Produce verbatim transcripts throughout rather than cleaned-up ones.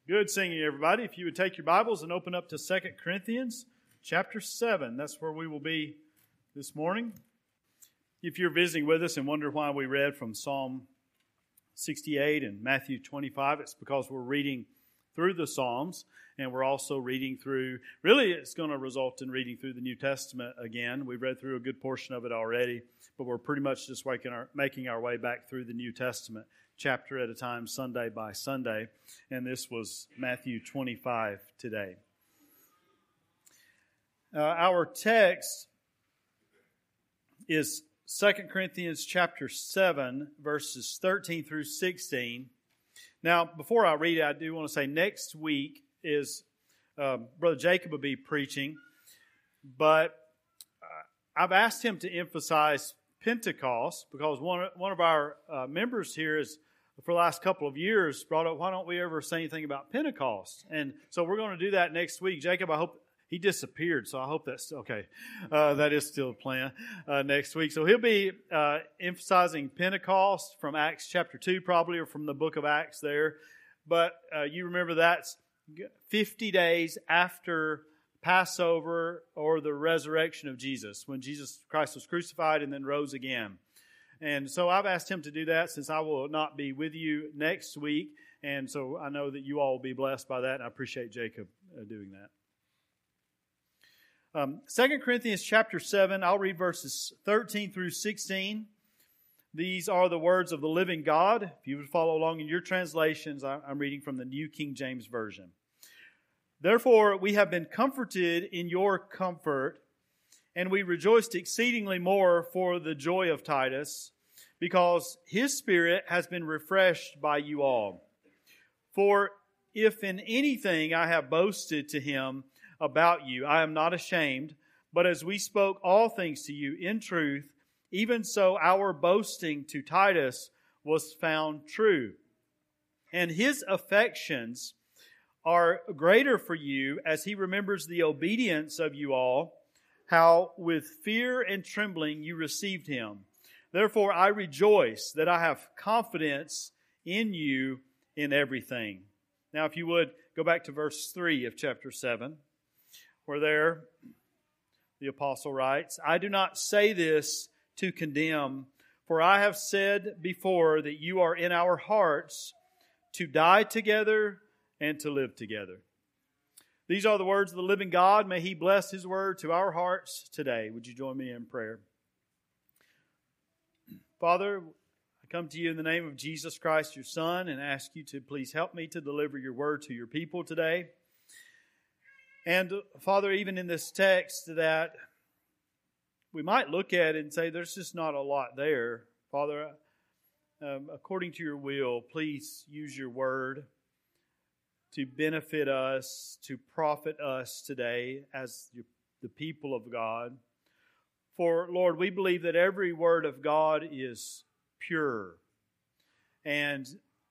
Good singing, everybody. If you would take your Bibles and open up to Second Corinthians chapter seven. That's where we will be this morning. If you're visiting with us and wonder why we read from Psalm sixty-eight and Matthew twenty-five, it's because we're reading through the Psalms, and we're also reading through, really it's going to result in reading through the New Testament again. We've read through a good portion of it already, but we're pretty much just making our, making our way back through the New Testament, chapter at a time, Sunday by Sunday. And this was Matthew twenty-five today. Uh, our text is Second Corinthians chapter seven, verses thirteen through sixteen. Now, before I read it, I do want to say next week is uh, Brother Jacob will be preaching, but uh, I've asked him to emphasize Pentecost because one one of our uh, members here is, for the last couple of years, brought up, why don't we ever say anything about Pentecost? And so we're going to do that next week. Jacob, I hope, he disappeared, so I hope that's okay. Uh, that is still a plan uh, next week. So he'll be uh, emphasizing Pentecost from Acts chapter two, probably, or from the book of Acts there. But uh, you remember that's fifty days after Passover or the resurrection of Jesus, when Jesus Christ was crucified and then rose again. And so I've asked him to do that since I will not be with you next week. And so I know that you all will be blessed by that, and I appreciate Jacob uh, doing that. Um, Second Corinthians chapter seven, I'll read verses thirteen through sixteen. These are the words of the living God. If you would follow along in your translations, I'm reading from the New King James Version. Therefore, we have been comforted in your comfort, and we rejoiced exceedingly more for the joy of Titus, because his spirit has been refreshed by you all. For if in anything I have boasted to him about you, I am not ashamed, but as we spoke all things to you in truth, even so our boasting to Titus was found true. And his affections are greater for you as he remembers the obedience of you all, how with fear and trembling you received him. Therefore I rejoice that I have confidence in you in everything. Now if you would, go back to verse three of chapter seven, where there the apostle writes, I do not say this to condemn, for I have said before that you are in our hearts to die together and to live together. These are the words of the living God. May He bless His word to our hearts today. Would you join me in prayer? Father, I come to you in the name of Jesus Christ, your Son, and ask you to please help me to deliver your word to your people today. And Father, even in this text that we might look at it and say there's just not a lot there. Father, um, according to your will, please use your word to benefit us, to profit us today as the people of God. For, Lord, we believe that every word of God is pure. And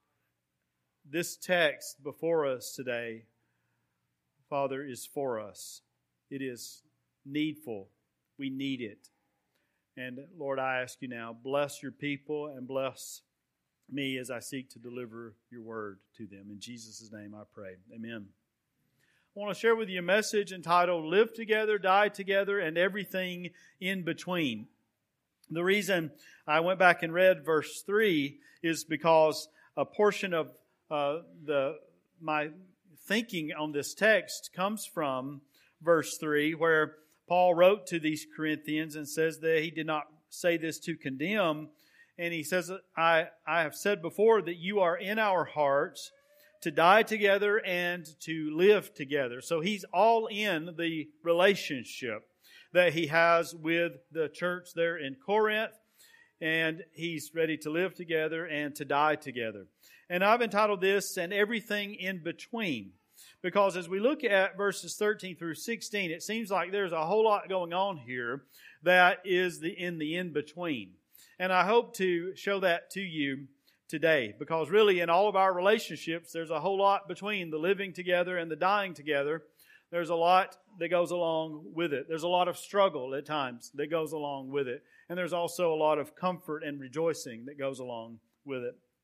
this text before us today, Father, is for us. It is needful. We need it. And, Lord, I ask you now, bless your people and bless me as I seek to deliver your word to them. In Jesus' name I pray. Amen. I want to share with you a message entitled, Live Together, Die Together, and Everything in Between. The reason I went back and read verse three is because a portion of uh, the my thinking on this text comes from verse three, where Paul wrote to these Corinthians and says that he did not say this to condemn. And he says, I, I have said before that you are in our hearts to die together and to live together. So he's all in the relationship that he has with the church there in Corinth. And he's ready to live together and to die together. And I've entitled this, And Everything in Between. Because as we look at verses thirteen through sixteen, it seems like there's a whole lot going on here that is the in the in-between. And I hope to show that to you today. Because really in all of our relationships, there's a whole lot between the living together and the dying together. There's a lot that goes along with it. There's a lot of struggle at times that goes along with it. And there's also a lot of comfort and rejoicing that goes along with it.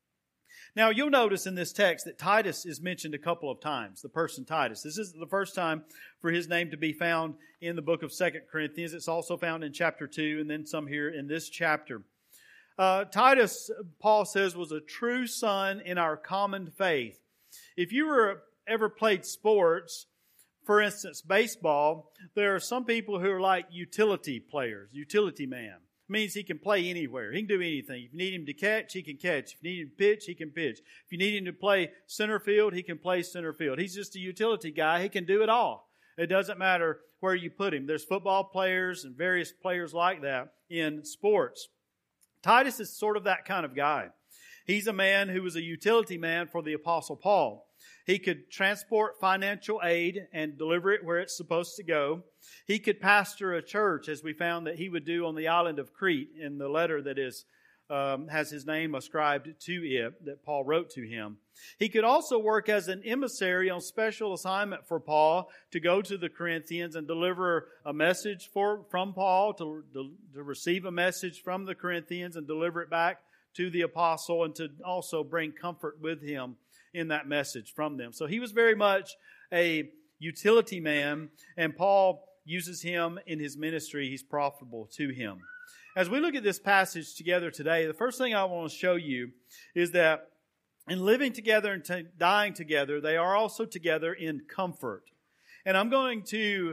Now, you'll notice in this text that Titus is mentioned a couple of times, the person Titus. This is the first time for his name to be found in the book of Second Corinthians. It's also found in chapter two and then some here in this chapter. Uh, Titus, Paul says, was a true son in our common faith. If you were ever played sports, for instance, baseball, there are some people who are like utility players, utility man. Means he can play anywhere. He can do anything. If you need him to catch, he can catch. If you need him to pitch, he can pitch. If you need him to play center field, he can play center field. He's just a utility guy. He can do it all. It doesn't matter where you put him. There's football players and various players like that in sports. Titus is sort of that kind of guy. He's a man who was a utility man for the Apostle Paul. He could transport financial aid and deliver it where it's supposed to go. He could pastor a church, as we found that he would do on the island of Crete in the letter that is um, has his name ascribed to it, that Paul wrote to him. He could also work as an emissary on special assignment for Paul to go to the Corinthians and deliver a message for from Paul, to, to, to receive a message from the Corinthians and deliver it back to the apostle, and to also bring comfort with him in that message from them. So he was very much a utility man, and Paul uses him in his ministry. He's profitable to him. As we look at this passage together today, the first thing I want to show you is that in living together and t- dying together, they are also together in comfort. And I'm going to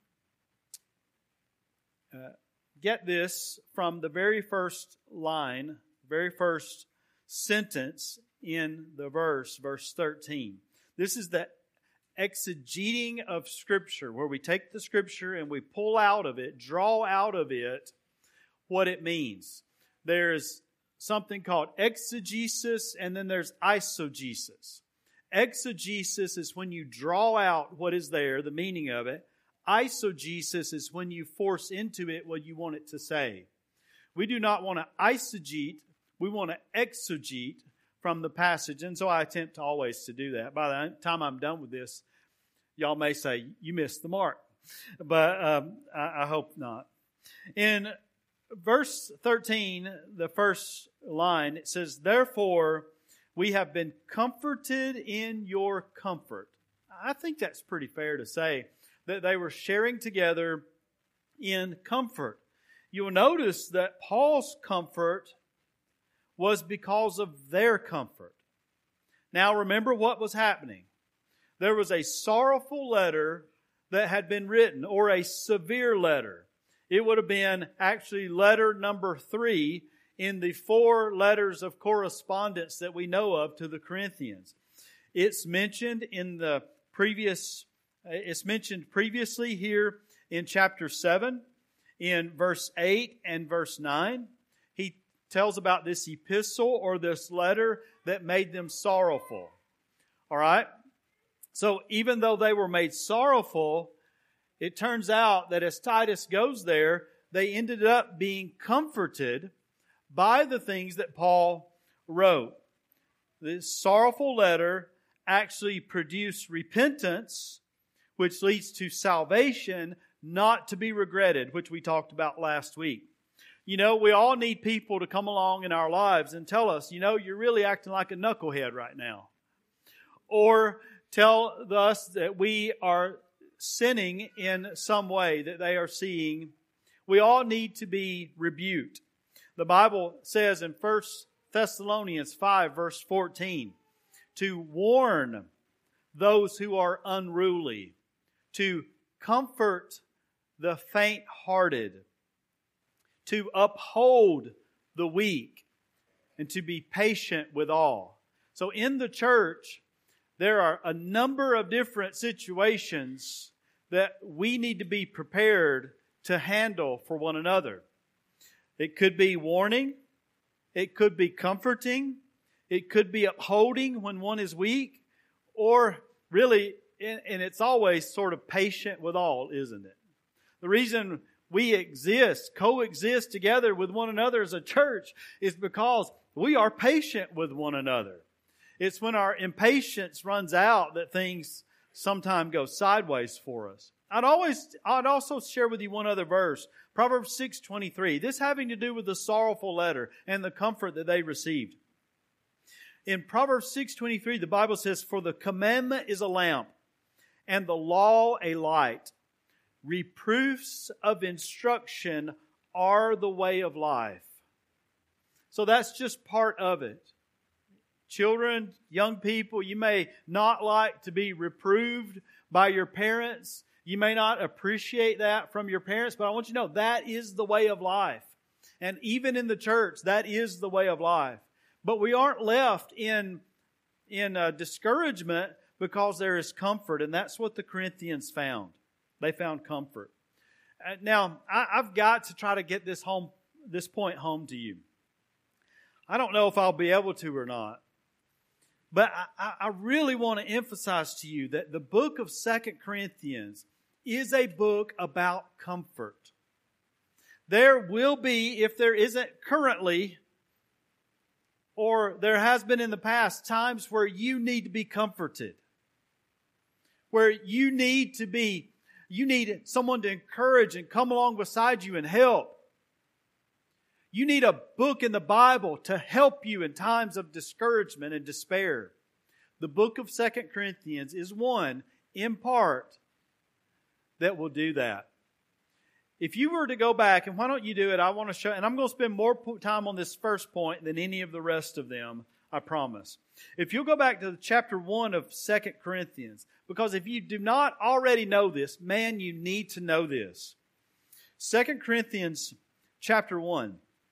uh, get this from the very first line, very first sentence in the verse, verse thirteen. This is the exegeting of Scripture, where we take the Scripture and we pull out of it, draw out of it what it means. There's something called exegesis, and then there's eisegesis. Exegesis is when you draw out what is there, the meaning of it. Eisegesis is when you force into it what you want it to say. We do not want to eisegete, we want to exegete from the passage, and so I attempt always to do that. By the time I'm done with this, y'all may say, you missed the mark. But um, I, I hope not. In verse thirteen, the first line, it says, "Therefore we have been comforted in your comfort." I think that's pretty fair to say, that they were sharing together in comfort. You'll notice that Paul's comfort was because of their comfort. Now remember what was happening. There was a sorrowful letter that had been written, or a severe letter. It would have been actually letter number three in the four letters of correspondence that we know of to the Corinthians. It's mentioned in the previous, it's mentioned previously here in chapter seven, in verse eight and verse nine. He tells about this epistle or this letter that made them sorrowful. All right? So even though they were made sorrowful, it turns out that as Titus goes there, they ended up being comforted by the things that Paul wrote. This sorrowful letter actually produced repentance, which leads to salvation, not to be regretted, which we talked about last week. You know, we all need people to come along in our lives and tell us, you know, you're really acting like a knucklehead right now. Or tell us that we are sinning in some way that they are seeing. We all need to be rebuked. The Bible says in First Thessalonians five, verse fourteen, to warn those who are unruly, to comfort the faint-hearted, to uphold the weak, and to be patient with all. So in the church, there are a number of different situations that we need to be prepared to handle for one another. It could be warning. It could be comforting. It could be upholding when one is weak. Or really, and it's always sort of patient with all, isn't it? The reason we exist, coexist together with one another as a church is because we are patient with one another. It's when our impatience runs out that things sometimes go sideways for us. I'd always, I'd also share with you one other verse, Proverbs six twenty-three. This having to do with the sorrowful letter and the comfort that they received. In Proverbs six twenty-three, the Bible says, "For the commandment is a lamp, and the law a light. Reproofs of instruction are the way of life." So that's just part of it. Children, young people, you may not like to be reproved by your parents. You may not appreciate that from your parents, but I want you to know that is the way of life. And even in the church, that is the way of life. But we aren't left in, in uh, discouragement because there is comfort, and that's what the Corinthians found. They found comfort. Uh, now, I, I've got to try to get this home, this point home to you. I don't know if I'll be able to or not. But I, I really want to emphasize to you that the book of Second Corinthians is a book about comfort. There will be, if there isn't currently, or there has been in the past, times where you need to be comforted. Where you need to be, you need someone to encourage and come along beside you and help. You need a book in the Bible to help you in times of discouragement and despair. The book of Second Corinthians is one, in part, that will do that. If you were to go back, and why don't you do it, I want to show, and I'm going to spend more time on this first point than any of the rest of them, I promise. If you'll go back to chapter one of Second Corinthians, because if you do not already know this, man, you need to know this. Second Corinthians chapter one.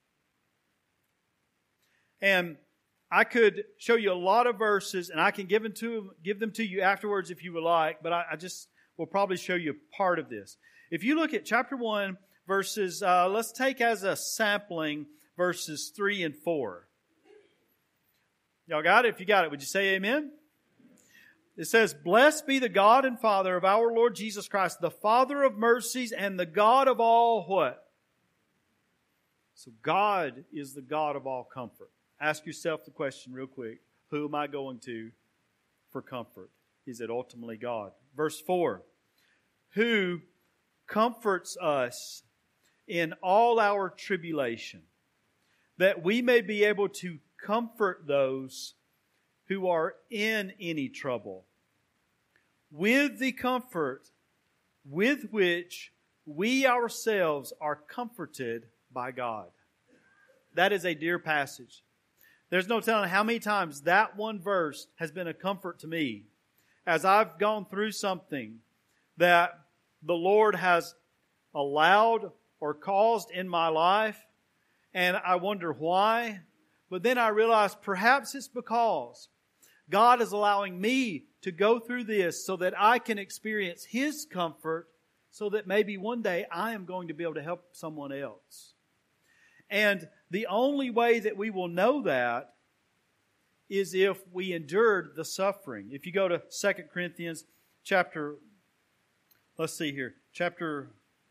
And I could show you a lot of verses, and I can give them to, give them to you afterwards if you would like, but I, I just will probably show you part of this. If you look at chapter one, verses, uh, let's take as a sampling verses three and four. Y'all got it? If you got it, would you say amen? It says, "Blessed be the God and Father of our Lord Jesus Christ, the Father of mercies and the God of all" what? So God is the God of all comfort. Ask yourself the question real quick. Who am I going to for comfort? Is it ultimately God? Verse four. "Who comforts us in all our tribulation, that we may be able to comfort those who are in any trouble, with the comfort with which we ourselves are comforted by God." That is a dear passage. There's no telling how many times that one verse has been a comfort to me as I've gone through something that the Lord has allowed or caused in my life, and I wonder why. But then I realize perhaps it's because God is allowing me to go through this so that I can experience His comfort, so that maybe one day I am going to be able to help someone else. And the only way that we will know that is if we endured the suffering. If you go to Second Corinthians chapter, let's see here, chapter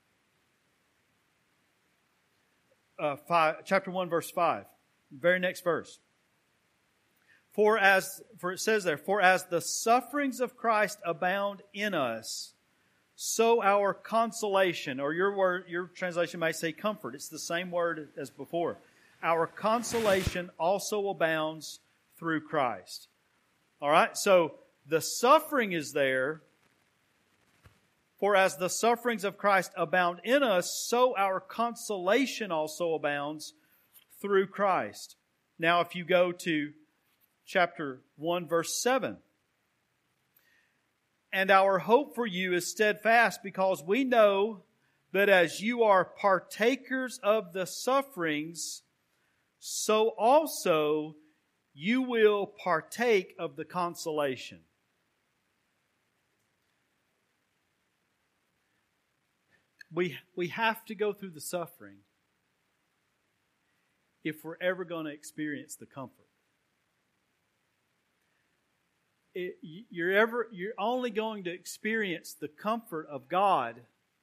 uh, five, chapter one, verse five, very next verse. For as, for it says there, "For as the sufferings of Christ abound in us, so our consolation," or your word, your translation may say comfort. It's the same word as before. "Our consolation also abounds through Christ." All right, so the suffering is there. "For as the sufferings of Christ abound in us, so our consolation also abounds through Christ." Now, if you go to chapter one, verse seven. "And our hope for you is steadfast, because we know that as you are partakers of the sufferings, so also you will partake of the consolation." We, we have to go through the suffering if we're ever going to experience the comfort. It, you're ever you're only going to experience the comfort of God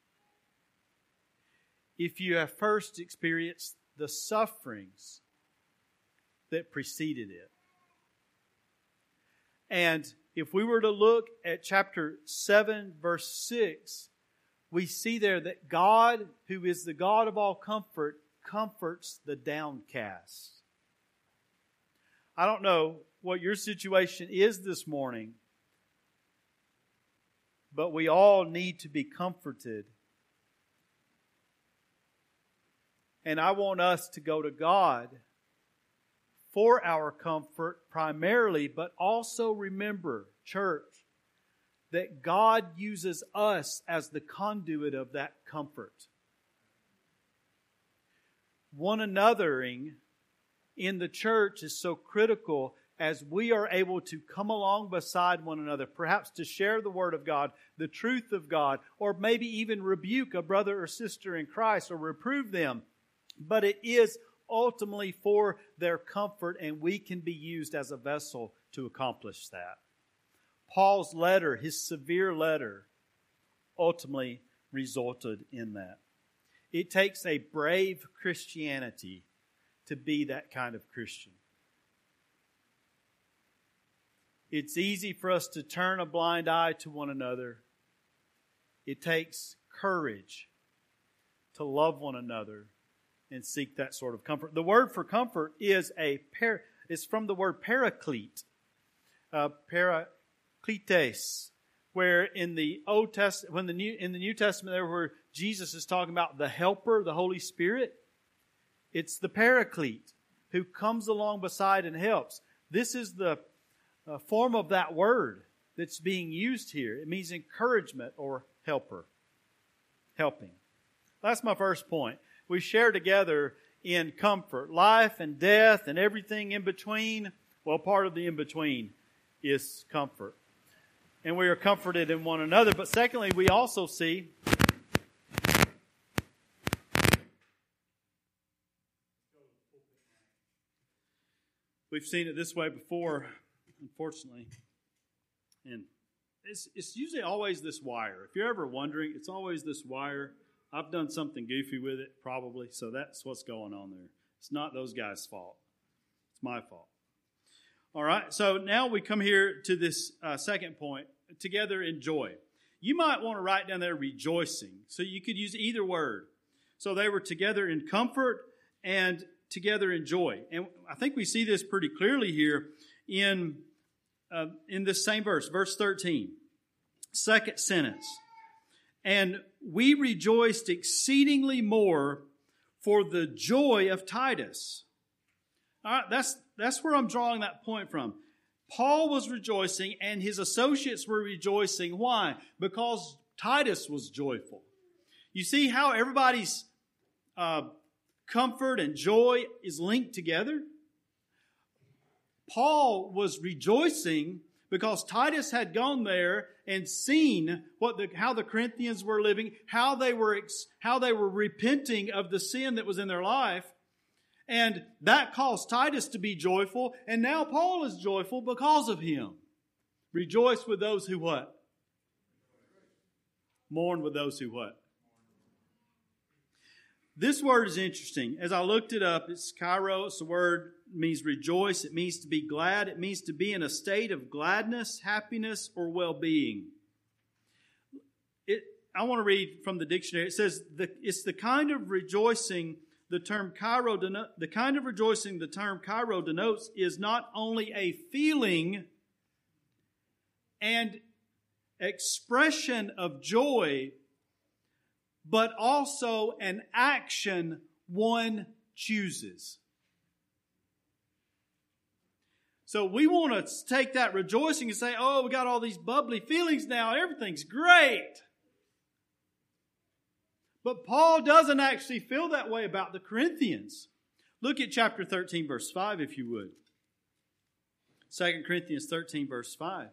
if you have first experienced the sufferings that preceded it. And if we were to look at chapter seven, verse six, we see there that God, who is the God of all comfort, comforts the downcast. I don't know what your situation is this morning, but we all need to be comforted. And I want us to go to God for our comfort primarily, but also remember, church, that God uses us as the conduit of that comfort. One anothering in the church is so critical as we are able to come along beside one another, perhaps to share the Word of God, the truth of God, or maybe even rebuke a brother or sister in Christ or reprove them. But it is ultimately for their comfort, and we can be used as a vessel to accomplish that. Paul's letter, his severe letter, ultimately resulted in that. It takes a brave Christianity to be that kind of Christian. It's easy for us to turn a blind eye to one another. It takes courage to love one another and seek that sort of comfort. The word for comfort is a par, it's from the word paraclete, uh, parakletes, where in the Old Testament, when the New in the New Testament, there where Jesus is talking about the Helper, the Holy Spirit. It's the Paraclete who comes along beside and helps. This is the uh, form of that word that's being used here. It means encouragement or helper, helping. That's my first point. We share together in comfort, life and death and everything in between. Well, part of the in between is comfort. And we are comforted in one another. But secondly, we also see we've seen it this way before, unfortunately. And it's, it's usually always this wire. If you're ever wondering, it's always this wire. I've done something goofy with it, probably, so that's what's going on there. It's not those guys' fault. It's my fault. All right, so now we come here to this uh, second point, together in joy. You might want to write down there rejoicing, so you could use either word. So they were together in comfort and together in joy. And I think we see this pretty clearly here in, uh, in this same verse, verse thirteen, second sentence. And we rejoiced exceedingly more for the joy of Titus. All right, that's, that's where I'm drawing that point from. Paul was rejoicing and his associates were rejoicing. Why? Because Titus was joyful. You see how everybody's uh, comfort and joy is linked together? Paul was rejoicing because Titus had gone there and seen what the, how the Corinthians were living, how they were how they were repenting of the sin that was in their life, and that caused Titus to be joyful. And now Paul is joyful because of him. Rejoice with those who what? Mourn with those who what? This word is interesting. As I looked it up, it's chairo. It's the word means rejoice. It means to be glad. It means to be in a state of gladness, happiness, or well-being. It, I want to read from the dictionary. It says the, it's the kind of rejoicing the term chairo deno, the kind of rejoicing the term chairo denotes is not only a feeling and expression of joy, but also an action one chooses. So we want to take that rejoicing and say, oh, we got all these bubbly feelings now. Everything's great. But Paul doesn't actually feel that way about the Corinthians. Look at chapter thirteen, verse five, if you would. Second Corinthians thirteen, verse five.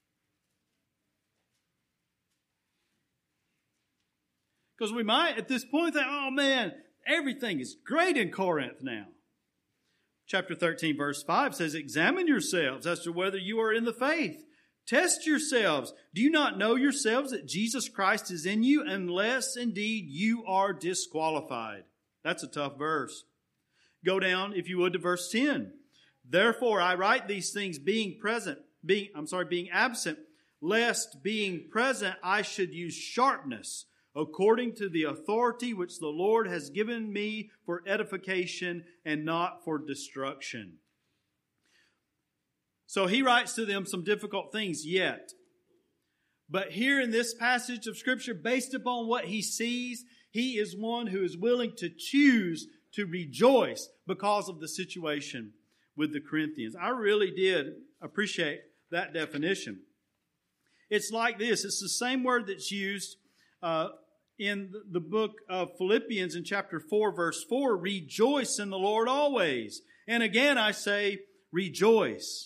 Because we might, at this point, think, oh man, everything is great in Corinth now. Chapter thirteen, verse five says, examine yourselves as to whether you are in the faith. Test yourselves. Do you not know yourselves that Jesus Christ is in you, unless indeed you are disqualified? That's a tough verse. Go down, if you would, to verse ten. Therefore, I write these things being present, being, I'm sorry, being absent, lest being present I should use sharpness, according to the authority which the Lord has given me for edification and not for destruction. So he writes to them some difficult things yet. But here in this passage of Scripture, based upon what he sees, he is one who is willing to choose to rejoice because of the situation with the Corinthians. I really did appreciate that definition. It's like this. It's the same word that's used uh, in the book of Philippians in chapter four, verse four. Rejoice in the Lord always. And again, I say, rejoice.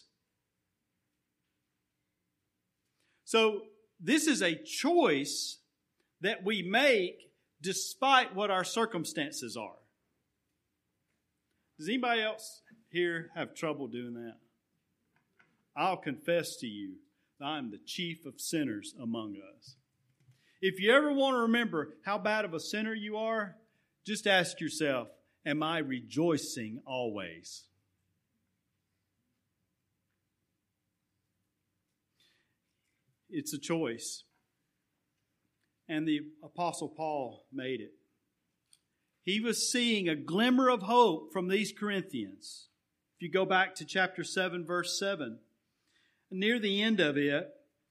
So this is a choice that we make despite what our circumstances are. Does anybody else here have trouble doing that? I'll confess to you that I'm the chief of sinners among us. If you ever want to remember how bad of a sinner you are, just ask yourself, am I rejoicing always? It's a choice. And the Apostle Paul made it. He was seeing a glimmer of hope from these Corinthians. If you go back to chapter seven, verse seven, near the end of it,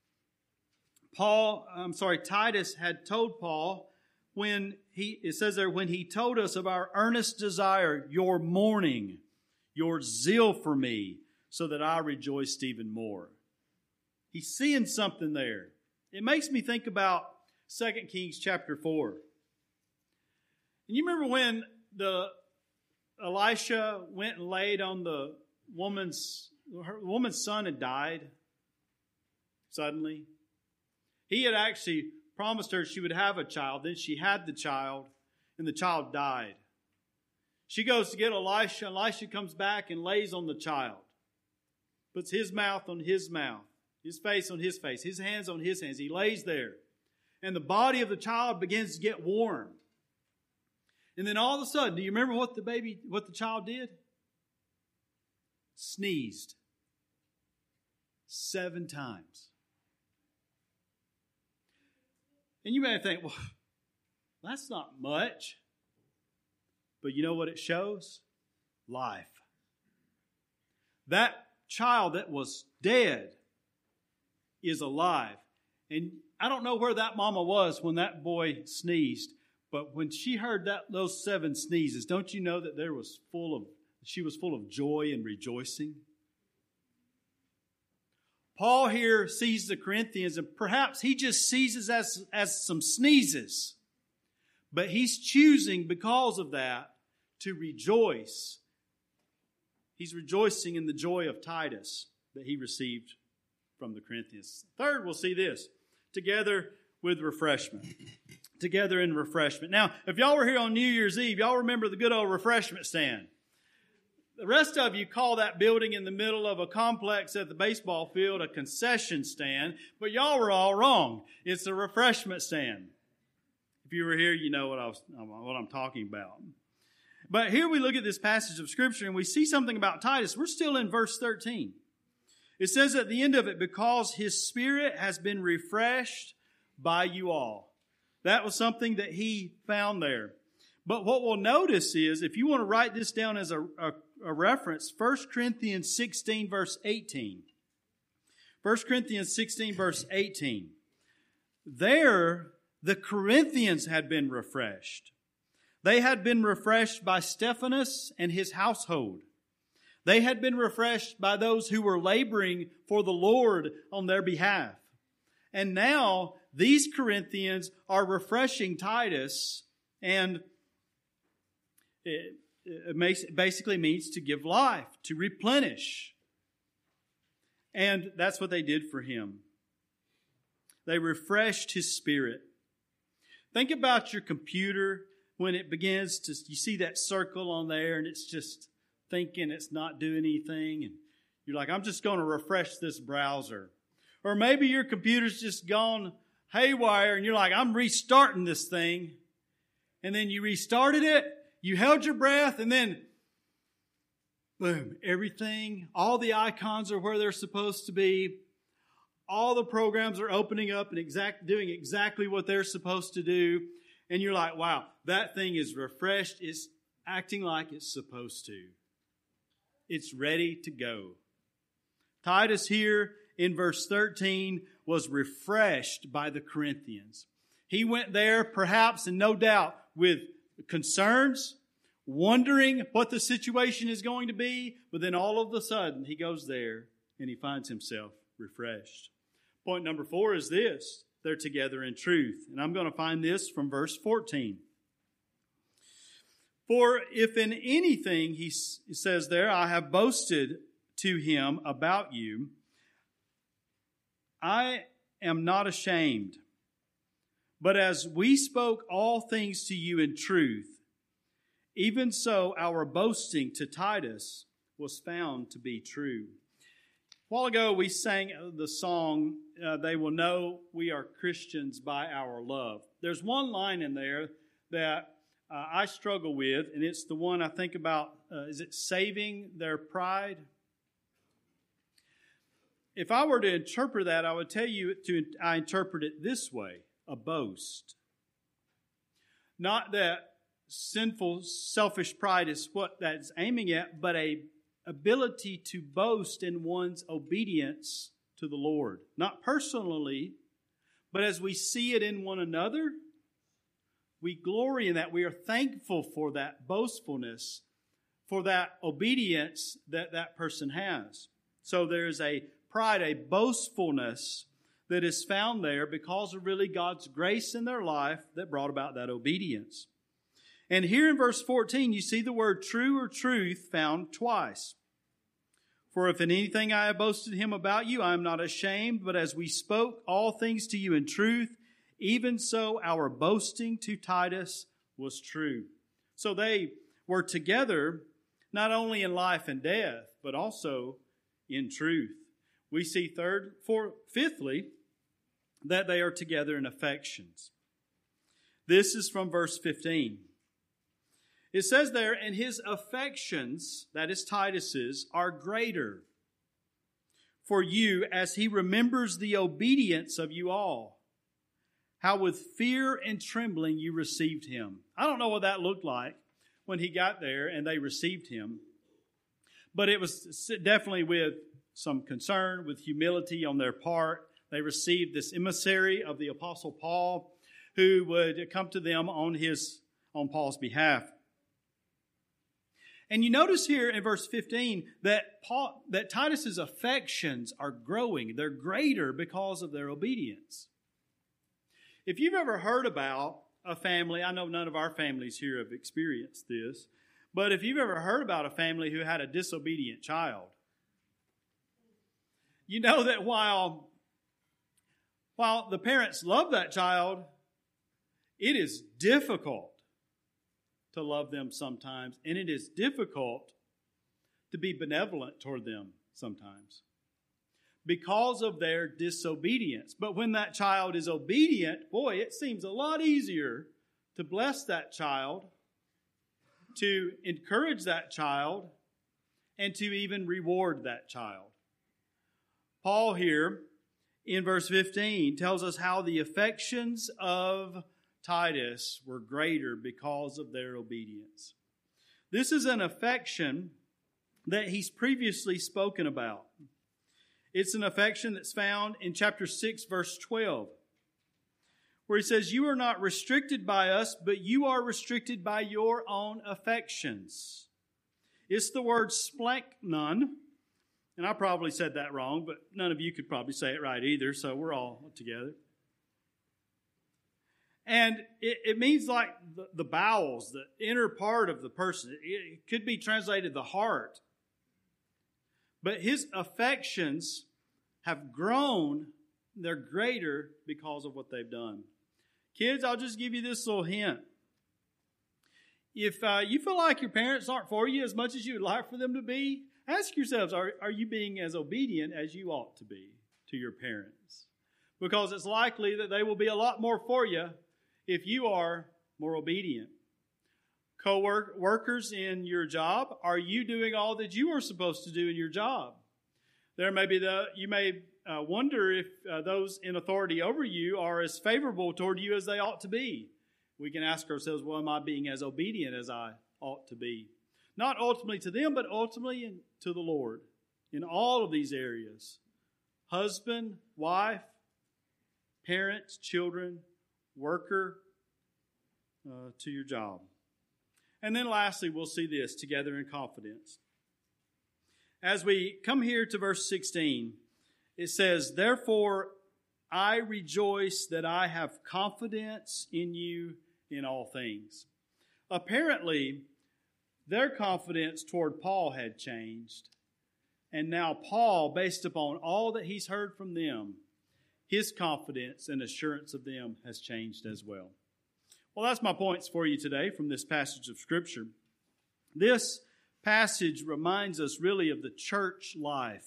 Paul, I'm sorry, Titus had told Paul when he, it says there, when he told us of our earnest desire, your mourning, your zeal for me, so that I rejoiced even more. He's seeing something there. It makes me think about Second Kings chapter four. And you remember when the Elisha went and laid on the woman's, her woman's son had died suddenly. He had actually promised her she would have a child. Then she had the child, and the child died. She goes to get Elisha. Elisha comes back and lays on the child. Puts his mouth on his mouth, his face on his face, his hands on his hands. He lays there. And the body of the child begins to get warm. And then all of a sudden, do you remember what the baby, what the child did? Sneezed. Seven times. And you may think, well, that's not much. But you know what it shows? Life. That child that was dead is alive. And I don't know where that mama was when that boy sneezed, but when she heard that those seven sneezes, don't you know that there was full of she was full of joy and rejoicing? Paul here sees the Corinthians, and perhaps he just sees it as, as some sneezes. But he's choosing, because of that, to rejoice. He's rejoicing in the joy of Titus that he received from the Corinthians. Third, we'll see this. Together with refreshment. Together in refreshment. Now, if y'all were here on New Year's Eve, y'all remember the good old refreshment stand. The rest of you call that building in the middle of a complex at the baseball field a concession stand, but y'all were all wrong. It's a refreshment stand. If you were here, you know what I was, what I'm talking about. But here we look at this passage of Scripture and we see something about Titus. We're still in verse thirteen. It says at the end of it, because his spirit has been refreshed by you all. That was something that he found there. But what we'll notice is, if you want to write this down as a, a, a reference, First Corinthians sixteen, verse eighteen. First Corinthians sixteen, verse eighteen. There, the Corinthians had been refreshed. They had been refreshed by Stephanas and his household. They had been refreshed by those who were laboring for the Lord on their behalf. And now, these Corinthians are refreshing Titus, and it, it makes, basically means to give life, to replenish. And that's what they did for him. They refreshed his spirit. Think about your computer when it begins to, you see that circle on there and it's just thinking it's not doing anything. And you're like, I'm just going to refresh this browser. Or maybe your computer's just gone haywire and you're like, I'm restarting this thing. And then you restarted it, you held your breath, and then boom, everything, all the icons are where they're supposed to be. All the programs are opening up and exact doing exactly what they're supposed to do. And you're like, wow, that thing is refreshed. It's acting like it's supposed to. It's ready to go. Titus here in verse thirteen was refreshed by the Corinthians. He went there perhaps and no doubt with concerns, wondering what the situation is going to be, but then all of a sudden he goes there and he finds himself refreshed. Point number four is this: they're together in truth. And I'm going to find this from verse fourteen. For if in anything, he says there, I have boasted to him about you, I am not ashamed. But as we spoke all things to you in truth, even so our boasting to Titus was found to be true. A while ago we sang the song, uh, They Will Know We Are Christians by Our Love. There's one line in there that uh, I struggle with, and it's the one I think about, uh, is it saving their pride? If I were to interpret that, I would tell you to I interpret it this way: a boast. Not that sinful, selfish pride is what that's aiming at, but a ability to boast in one's obedience to the Lord. Not personally, but as we see it in one another, we glory in that. We are thankful for that boastfulness, for that obedience that that person has. So there's a pride, a boastfulness that is found there because of really God's grace in their life that brought about that obedience. And here in verse fourteen, you see the word true or truth found twice. For if in anything I have boasted him about you, I am not ashamed, but as we spoke all things to you in truth, even so our boasting to Titus was true. So they were together not only in life and death, but also in truth. We see third, fourth, fifthly, that they are together in affections. This is from verse fifteen. It says there, and his affections, that is Titus's, are greater for you as he remembers the obedience of you all, how with fear and trembling you received him. I don't know what that looked like when he got there and they received him, but it was definitely with some concern, with humility on their part. They received this emissary of the Apostle Paul who would come to them on his on Paul's behalf. And you notice here in verse fifteen that Paul, that Titus's affections are growing. They're greater because of their obedience. If you've ever heard about a family, I know none of our families here have experienced this, but if you've ever heard about a family who had a disobedient child, you know that while, while the parents love that child, it is difficult to love them sometimes, and it is difficult to be benevolent toward them sometimes because of their disobedience. But when that child is obedient, boy, it seems a lot easier to bless that child, to encourage that child, and to even reward that child. Paul here in verse fifteen tells us how the affections of Titus were greater because of their obedience. This is an affection that he's previously spoken about. It's an affection that's found in chapter six, verse twelve, where he says, you are not restricted by us, but you are restricted by your own affections. It's the word splanknon, and I probably said that wrong, but none of you could probably say it right either, so we're all together. And it, it means like the, the bowels, the inner part of the person. It, it could be translated the heart. But his affections have grown. They're greater because of what they've done. Kids, I'll just give you this little hint. If uh, you feel like your parents aren't for you as much as you would like for them to be, ask yourselves, are, are you being as obedient as you ought to be to your parents? Because it's likely that they will be a lot more for you if you are more obedient. Co-workers in your job, are you doing all that you are supposed to do in your job? There may be the you may uh, wonder if uh, those in authority over you are as favorable toward you as they ought to be. We can ask ourselves, well, am I being as obedient as I ought to be? Not ultimately to them, but ultimately to the Lord in all of these areas. Husband, wife, parents, children, worker, uh, to your job. And then lastly, we'll see this, together in confidence. As we come here to verse sixteen, it says, "Therefore I rejoice that I have confidence in you in all things." Apparently, their confidence toward Paul had changed. And now Paul, based upon all that he's heard from them, his confidence and assurance of them has changed as well. Well, that's my points for you today from this passage of Scripture. This passage reminds us really of the church life.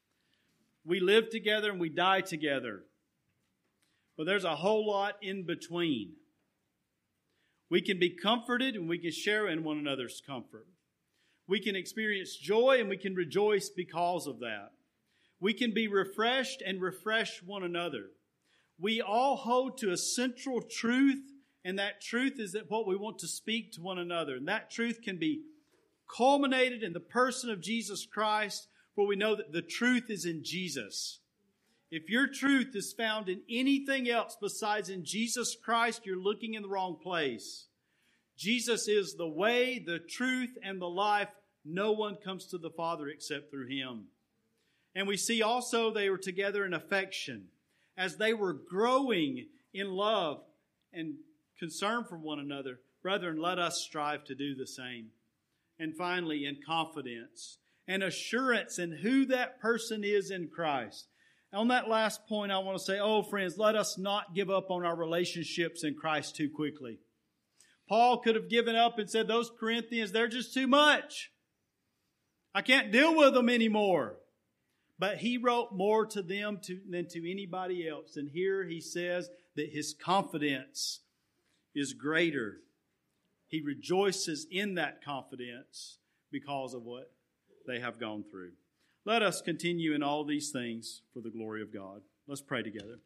We live together and we die together. But there's a whole lot in between. We can be comforted and we can share in one another's comfort. We can experience joy and we can rejoice because of that. We can be refreshed and refresh one another. We all hold to a central truth, and that truth is that what we want to speak to one another. And that truth can be culminated in the person of Jesus Christ, where we know that the truth is in Jesus. If your truth is found in anything else besides in Jesus Christ, you're looking in the wrong place. Jesus is the way, the truth, and the life. No one comes to the Father except through Him. And we see also they were together in affection. As they were growing in love and concern for one another, brethren, let us strive to do the same. And finally, in confidence and assurance in who that person is in Christ. On that last point, I want to say, oh, friends, let us not give up on our relationships in Christ too quickly. Paul could have given up and said, those Corinthians, they're just too much. I can't deal with them anymore. But he wrote more to them to, than to anybody else. And here he says that his confidence is greater. He rejoices in that confidence because of what they have gone through. Let us continue in all these things for the glory of God. Let's pray together.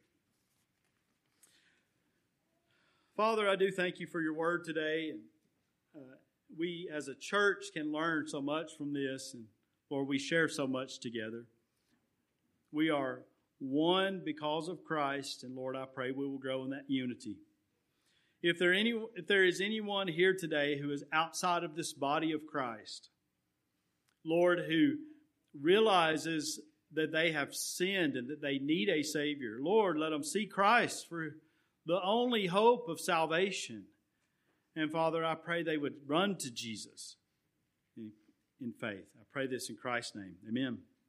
Father, I do thank you for your word today. And uh, we as a church can learn so much from this. And Lord, we share so much together. We are one because of Christ. And Lord, I pray we will grow in that unity. If there, any, if there is anyone here today who is outside of this body of Christ, Lord, who realizes that they have sinned and that they need a Savior, Lord, let them see Christ for the only hope of salvation. And Father, I pray they would run to Jesus in, in faith. I pray this in Christ's name. Amen.